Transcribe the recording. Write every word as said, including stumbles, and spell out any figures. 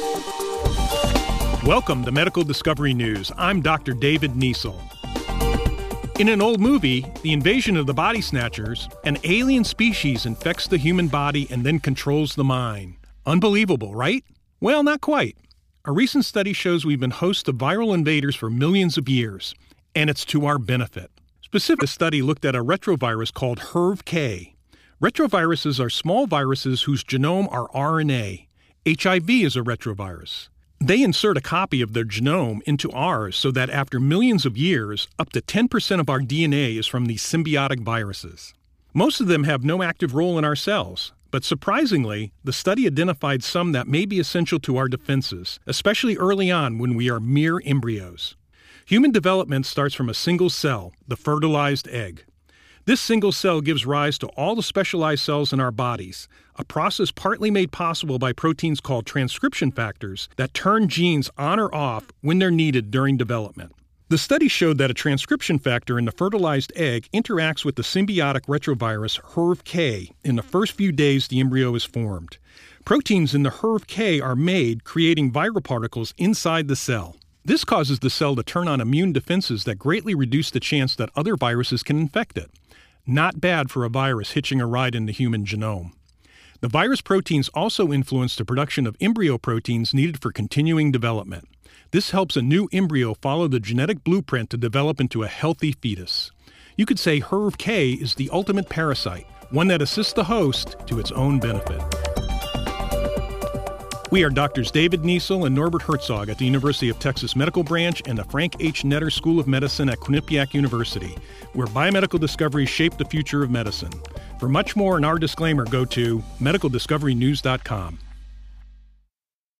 Welcome to Medical Discovery News. I'm Doctor David Niesel. In an old movie, The Invasion of the Body Snatchers, an alien species infects the human body and then controls the mind. Unbelievable, right? Well, not quite. A recent study shows we've been hosts of viral invaders for millions of years, and it's to our benefit. Specifically, the study looked at a retrovirus called H E R V K. Retroviruses are small viruses whose genome are R N A. H I V is a retrovirus. They insert a copy of their genome into ours so that after millions of years, up to ten percent of our D N A is from these symbiotic viruses. Most of them have no active role in our cells, but surprisingly, the study identified some that may be essential to our defenses, especially early on when we are mere embryos. Human development starts from a single cell, the fertilized egg. This single cell gives rise to all the specialized cells in our bodies, a process partly made possible by proteins called transcription factors that turn genes on or off when they're needed during development. The study showed that a transcription factor in the fertilized egg interacts with the symbiotic retrovirus H E R V K in the first few days the embryo is formed. Proteins in the H E R V K are made, creating viral particles inside the cell. This causes the cell to turn on immune defenses that greatly reduce the chance that other viruses can infect it. Not bad for a virus hitching a ride in the human genome. The virus proteins also influence the production of embryo proteins needed for continuing development. This helps a new embryo follow the genetic blueprint to develop into a healthy fetus. You could say H E R V K is the ultimate parasite, one that assists the host to its own benefit. We are Doctors David Niesel and Norbert Herzog at the University of Texas Medical Branch and the Frank H. Netter School of Medicine at Quinnipiac University, where biomedical discoveries shape the future of medicine. For much more and our disclaimer, go to medical discovery news dot com.